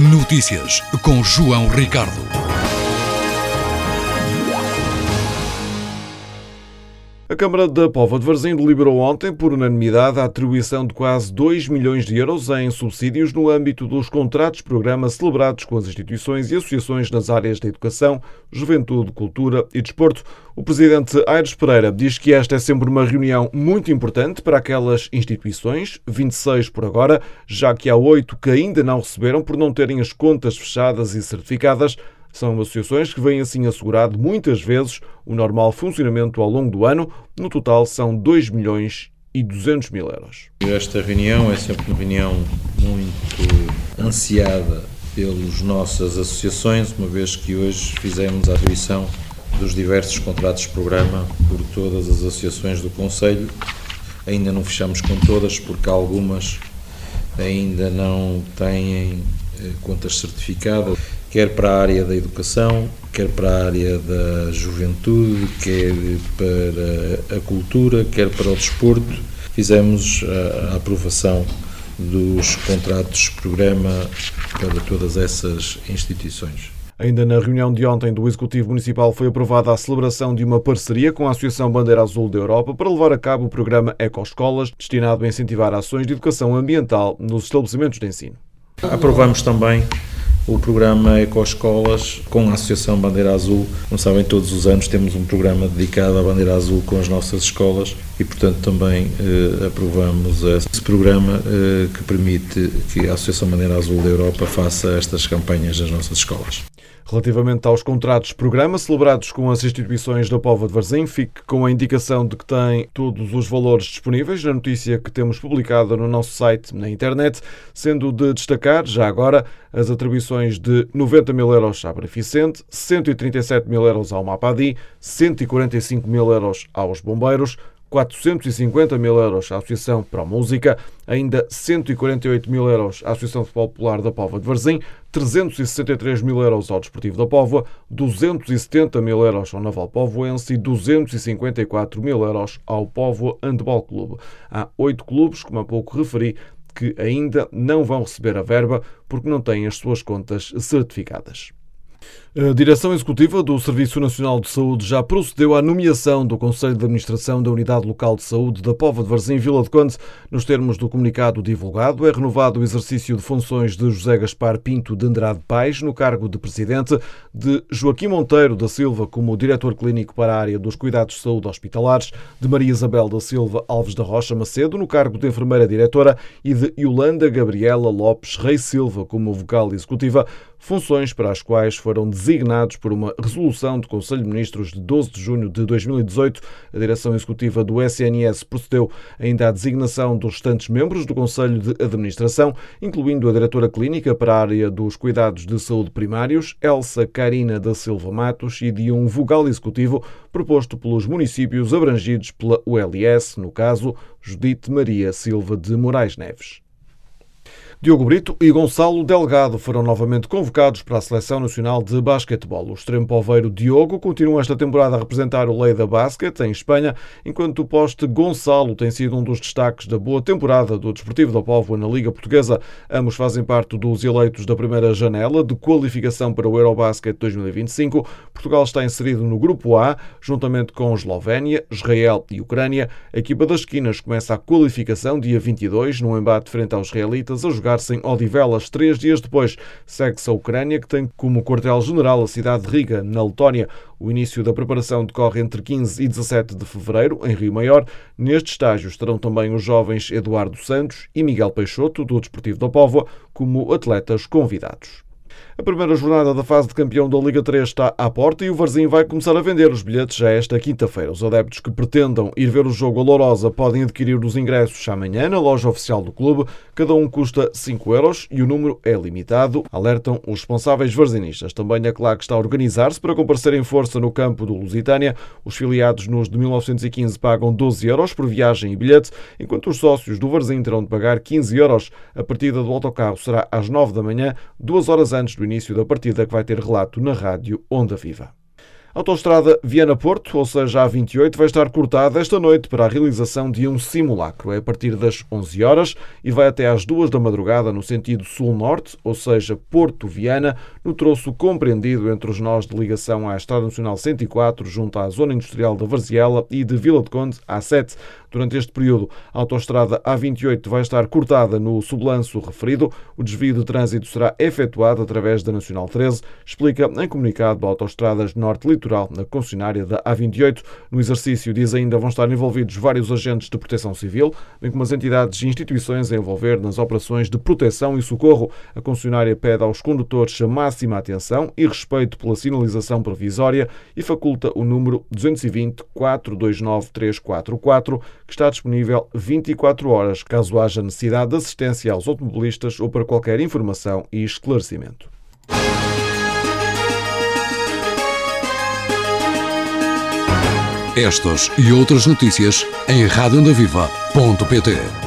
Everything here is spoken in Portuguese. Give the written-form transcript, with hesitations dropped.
Notícias com João Ricardo. A Câmara da Póvoa de Varzim deliberou ontem, por unanimidade, a atribuição de quase 2 milhões de euros em subsídios no âmbito dos contratos-programa celebrados com as instituições e associações nas áreas da educação, juventude, cultura e desporto. O presidente Aires Pereira diz que esta é sempre uma reunião muito importante para aquelas instituições, 26 por agora, já que há 8 que ainda não receberam por não terem as contas fechadas e certificadas. São associações que vêm assim assegurado muitas vezes o normal funcionamento ao longo do ano. No total são 2 milhões e 200 mil euros. Esta reunião é sempre uma reunião muito ansiada pelas nossas associações, uma vez que hoje fizemos a atribuição dos diversos contratos-programa por todas as associações do Concelho. Ainda não fechamos com todas, porque algumas ainda não têm contas certificadas, quer para a área da educação, quer para a área da juventude, quer para a cultura, quer para o desporto. Fizemos a aprovação dos contratos-programa para todas essas instituições. Ainda na reunião de ontem do Executivo Municipal foi aprovada a celebração de uma parceria com a Associação Bandeira Azul da Europa para levar a cabo o programa Ecoescolas, destinado a incentivar ações de educação ambiental nos estabelecimentos de ensino. Aprovamos também o programa Ecoescolas com a Associação Bandeira Azul. Como sabem, todos os anos temos um programa dedicado à Bandeira Azul com as nossas escolas e, portanto, também aprovamos esse programa que permite que a Associação Bandeira Azul da Europa faça estas campanhas nas nossas escolas. Relativamente aos contratos-programa celebrados com as instituições da Póvoa de Varzim, fique com a indicação de que tem todos os valores disponíveis na notícia que temos publicada no nosso site na internet, sendo de destacar, já agora, as atribuições de 90 mil euros à Beneficente, 137 mil euros ao Mapadi, 145 mil euros aos Bombeiros, 450 mil euros à Associação Pro Música, ainda 148 mil euros à Associação Popular da Póvoa de Varzim, 363 mil euros ao Desportivo da Póvoa, 270 mil euros ao Naval Povoense e 254 mil euros ao Póvoa Handball Clube. Há 8 clubes, como há pouco referi, que ainda não vão receber a verba porque não têm as suas contas certificadas. A Direção Executiva do Serviço Nacional de Saúde já procedeu à nomeação do Conselho de Administração da Unidade Local de Saúde da Póvoa de Varzim, Vila de Conde. Nos termos do comunicado divulgado, é renovado o exercício de funções de José Gaspar Pinto de Andrade Paes no cargo de Presidente, de Joaquim Monteiro da Silva como Diretor Clínico para a área dos Cuidados de Saúde Hospitalares, de Maria Isabel da Silva Alves da Rocha Macedo no cargo de Enfermeira Diretora e de Yolanda Gabriela Lopes Reis Silva como Vogal Executiva, funções para as quais foram designados por uma resolução do Conselho de Ministros de 12 de junho de 2018. A Direção Executiva do SNS procedeu ainda à designação dos restantes membros do Conselho de Administração, incluindo a Diretora Clínica para a área dos Cuidados de Saúde Primários, Elsa Carina da Silva Matos, e de um Vogal Executivo proposto pelos municípios abrangidos pela ULS, no caso, Judite Maria Silva de Moraes Neves. Diogo Brito e Gonçalo Delgado foram novamente convocados para a Seleção Nacional de Basquetebol. O extremo poveiro Diogo continua esta temporada a representar o Lleida Basket em Espanha, enquanto o poste Gonçalo tem sido um dos destaques da boa temporada do Desportivo da Póvoa na Liga Portuguesa. Ambos fazem parte dos eleitos da primeira janela de qualificação para o Eurobasket 2025. Portugal está inserido no Grupo A, juntamente com Eslovénia, Israel e Ucrânia. A equipa das esquinas começa a qualificação dia 22, num embate frente aos israelitas, a jogar em Odivelas. 3 dias depois, segue-se a Ucrânia, que tem como quartel-general a cidade de Riga, na Letónia. O início da preparação decorre entre 15 e 17 de fevereiro, em Rio Maior. Neste estágio estarão também os jovens Eduardo Santos e Miguel Peixoto, do Desportivo da Póvoa, como atletas convidados. A primeira jornada da fase de campeão da Liga 3 está à porta e o Varzim vai começar a vender os bilhetes já esta quinta-feira. Os adeptos que pretendam ir ver o jogo a Lourosa podem adquirir os ingressos amanhã na loja oficial do clube. Cada um custa 5 euros e o número é limitado, alertam os responsáveis varzinistas. Também a CLAC está a organizar-se para comparecer em força no campo do Lusitânia. Os filiados nos de 1915 pagam 12 euros por viagem e bilhete, enquanto os sócios do Varzim terão de pagar 15 euros. A partida do autocarro será às 9 da manhã, 2 horas antes do início da partida, que vai ter relato na rádio Onda Viva. A autoestrada Viana-Porto, ou seja, a A28, vai estar cortada esta noite para a realização de um simulacro. É a partir das 11 horas e vai até às 2 da madrugada no sentido sul-norte, ou seja, Porto-Viana, no troço compreendido entre os nós de ligação à Estrada Nacional 104, junto à Zona Industrial da Varziela e de Vila de Conde, A7. Durante este período, a autoestrada A28 vai estar cortada no sublanço referido. O desvio de trânsito será efetuado através da Nacional 13, explica em comunicado a Autoestradas Norte Litoral, na concessionária da A28. No exercício, diz ainda, vão estar envolvidos vários agentes de proteção civil, bem como as entidades e instituições a envolver nas operações de proteção e socorro. A concessionária pede aos condutores a máxima atenção e respeito pela sinalização provisória e faculta o número 220 429 344, que está disponível 24 horas, caso haja necessidade de assistência aos automobilistas ou para qualquer informação e esclarecimento. Estas e outras notícias em radioondaviva.pt.